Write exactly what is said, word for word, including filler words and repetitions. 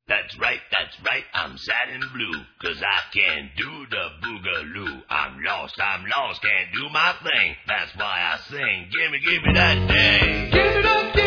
That's right, that's right, I'm sad and blue, 'cause I can't do the boogaloo. I'm lost, I'm lost, can't do my thing, that's why I sing. Gimme, gimme that day. Give it up,